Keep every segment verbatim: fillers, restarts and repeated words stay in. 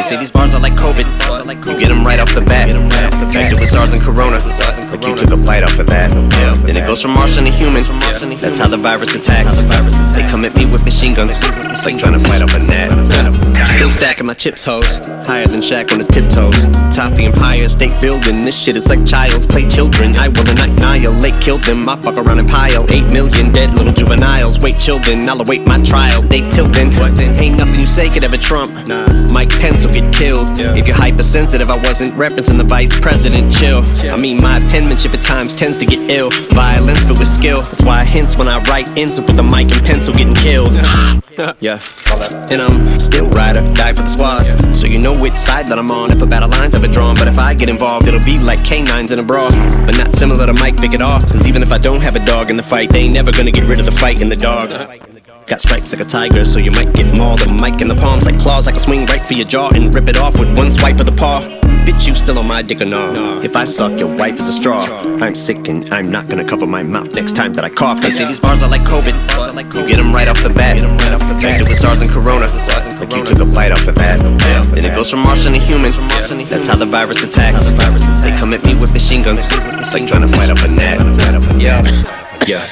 say these bars are like COVID. You get them right off the bat. Infected with SARS and Corona. Like you took a bite off of that. Then it goes from Martian to human. That's how the virus attacks. They come at me with machine guns, like trying to fight off a gnat. Still stacking my chips, hoes. Higher than Shaq on his tiptoes. Top the Empire State Building. This shit is like child's play children. I will annihilate, kill them. I fuck around and pile eight million dead little juveniles. Wait, children, I'll await my trial. They tilting. Ain't nothing you say could ever trump. Mike Pence will get killed. If you're hypersensitive, I wasn't referencing the vice president. Chill. I mean, my penmanship at times tends to get ill. Violence, but with skill. That's why I hints when I write ends up with a mic and pencil getting killed. Yeah, and I'm still ride or die for the squad. So you know which side that I'm on if a battle line's ever drawn. But if I get involved, it'll be like canines in a brawl. But not similar to Mike Vick at all. Cause even if I don't have a dog in the fight, they ain't never gonna get rid of the fight in the dog. Got stripes like a tiger, so you might get mauled. A mic in the palms like claws. I can swing right for your jaw and rip it off with one swipe of the paw. Bitch, you still on my dick or no? If I suck, your wife is a straw. I'm sick and I'm not gonna cover my mouth next time that I cough. They say these bars are like COVID. You get them right off the bat. Infected with SARS and Corona. Like you took a bite off of that. Then it goes from Martian to human. That's how the virus attacks. They come at me with machine guns, like trying to fight off a gnat. Yeah, yeah.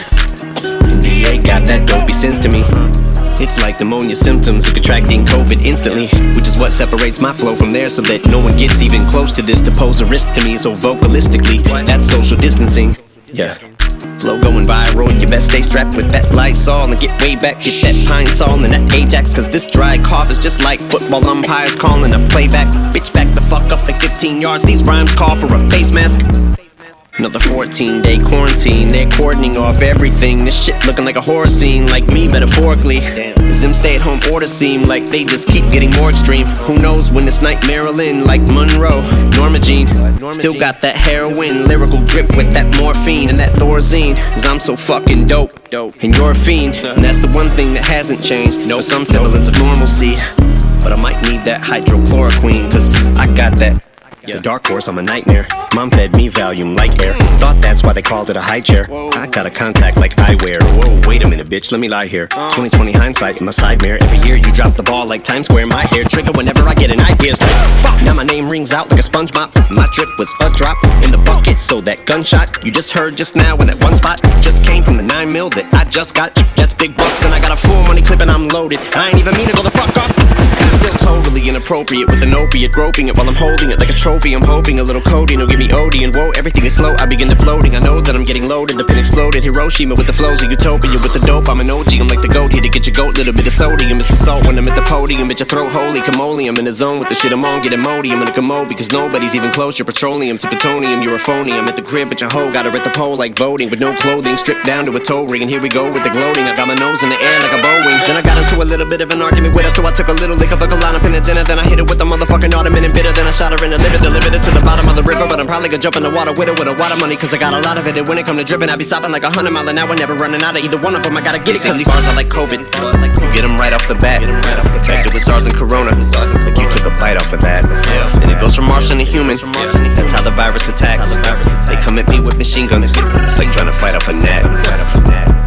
D A got that dopey sense to me. It's like pneumonia symptoms of contracting COVID instantly, which is what separates my flow from theirs, so that no one gets even close to this to pose a risk to me. So vocalistically, that's social distancing. Yeah. Flow going viral, you best stay strapped with that Lysol and get way back, get that Pine Sol and that Ajax. Cause this dry cough is just like football umpires calling a playback. Bitch, back the fuck up like fifteen yards, these rhymes call for a face mask. Another fourteen day quarantine, they're cordoning off everything. This shit looking like a horror scene, like me metaphorically. Does them stay at home orders seem like they just keep getting more extreme? Who knows when this night Marilyn, like Monroe, Norma Jean. Still got that heroin, lyrical drip with that morphine and that Thorazine. Cause I'm so fucking dope, and you're a fiend. And that's the one thing that hasn't changed, for some semblance of normalcy. But I might need that hydrochloroquine, cause I got that. The dark horse, I'm a nightmare. Mom fed me Valium light air. Thought that's why they called it a high chair. I got a contact like eyewear. Whoa, wait a minute, bitch, let me lie here. twenty twenty hindsight in my side mirror. Every year you drop the ball like Times Square. My hair trigger whenever I get an idea. It's like, fuck, now my name rings out like a sponge mop. My trip was a drop in the bucket, so that gunshot you just heard just now in that one spot just came from the nine mil that I just got. That's big bucks and I got a full money clip and I'm loaded. I ain't even mean to go the fuck off. And I'm still totally inappropriate with an opiate, groping it while I'm holding it like a trophy. I'm hoping a little codeine will give me O D, and whoa, everything is slow. I begin to floating. I know that I'm getting loaded. The pin exploded. Hiroshima with the flows of utopia. With the dope, I'm an O G. I'm like the goat here to get your goat. Little bit of sodium. It's the salt when I'm at the podium. At your throat, holy camole. I'm in the zone with the shit I'm on. Get Imodium in a commode because nobody's even close. You're petroleum to plutonium. You're a phony. I'm at the crib, but your hoe got her at the pole like voting with no clothing, stripped down to a toe ring. And here we go with the gloating. I got my nose in the air like a Boeing. Then I got into a little bit of an argument with her, so I took a little lick of a line up in the dinner. Then I hit it with a motherfucking ottoman and bitter. Then I shot her in the liver, delivered it to the bottom of the river. But I'm probably gonna jump in the water with her with a lot of money, cause I got a lot of it. And when it come to dripping, I be stopping like a hundred mile an hour, never running out of either one of them. I gotta get it, cause these bars are like COVID. You get them right off the bat. Infected with SARS and Corona. Like you took a bite off of that. Then it goes from Martian to human. That's how the virus attacks. They come at me with machine guns, like trying to fight off a gnat.